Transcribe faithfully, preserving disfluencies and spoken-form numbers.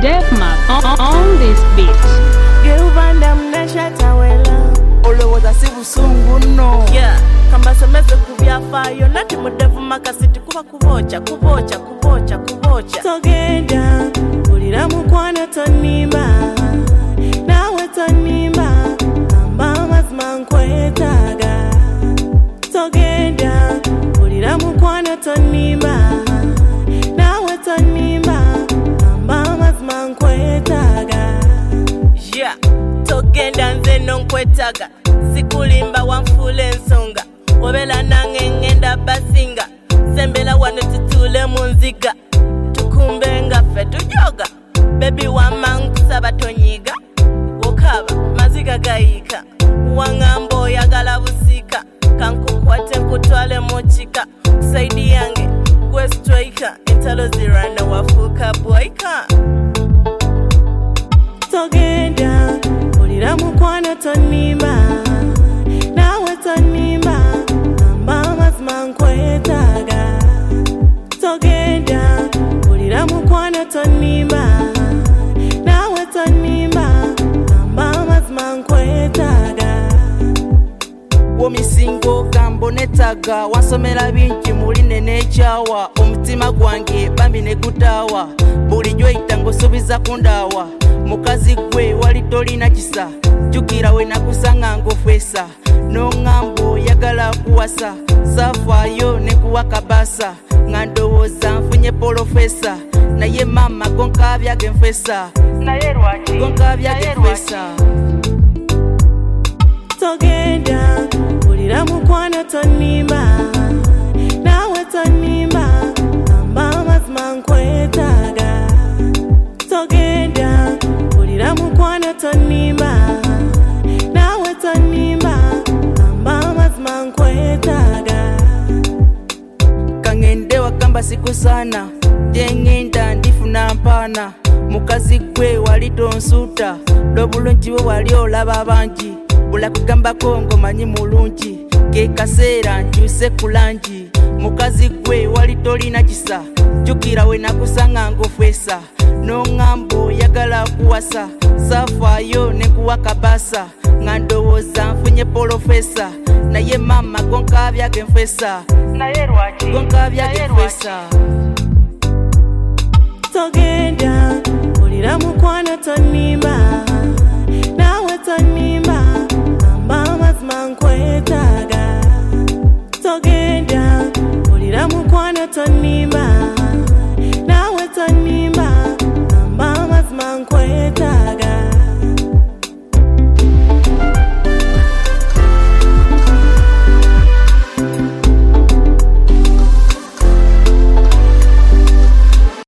Defmat on, on this beat. Geuvanda mnashata wela Olowoza si busungu no Yeah, kamba semeze kubyafayo nati mudevu makasiti kuba kubocha kubocha kubocha kubocha Togenda ulira mukwana tonimba nawe tonimba amba mazima nkwetaga Togenda ulira mukwana tonimba nawe tonimba amba mazima nkwetaga Yeah, togenda nze nonkwetaga sikulimba wanfule ensonga wabela nange ngenda basinga sembela wano tutule munziga tukumbe nga ffe tujoga bebi wamankusaba tonyiga wokaba maziga gayika wangamba oyagala busika kankukwate nkutwale mukika saidi yange gwe striker entalo zirana wafuuka boyka Togenda ulira mukwana tonimba nawe tonimba amba mazima nkwetaga Togenda ulira mukwana tonimba nawe tonimba amba mazima nkwetaga Womisingo gambo netaga wansomera bingi muline n'ekyawa omutima gwange bambi ne gutawa bulijjo itango subiza kundawa mukazi gwe wali tolina kisa jukira we nakusanga ngofesa no ngambo yagala kuwasa safaayo ne kuwakabasa ngandowooza nfunye polofesa naye mama gonkabyage nfesa naye lwaki gonkabyage nfesa Togenda ulira mukwana tonimba nawe tonimba amba mazima nkwetaga Togenda ulira mukwana tonimba nawe tonimba amba mazima nkwetaga Kangende wakamba siku sana jengenda ndifuna mpana mukazi gwe wali tonsuta dobulungi bwe wali olaba bangi bula kugambako ngomanyi mulungi ke kaseera nkyuse kulangi mukazi gwe wali tolina kisa jukira we nakusanga ngofesa no ngambo yagala kuwasa safaayo ne kuwakabasa ngandowooza nfunye polofesa naye mama gonkabyage nfesa naye lwaki gonkabyage nfesa Togenda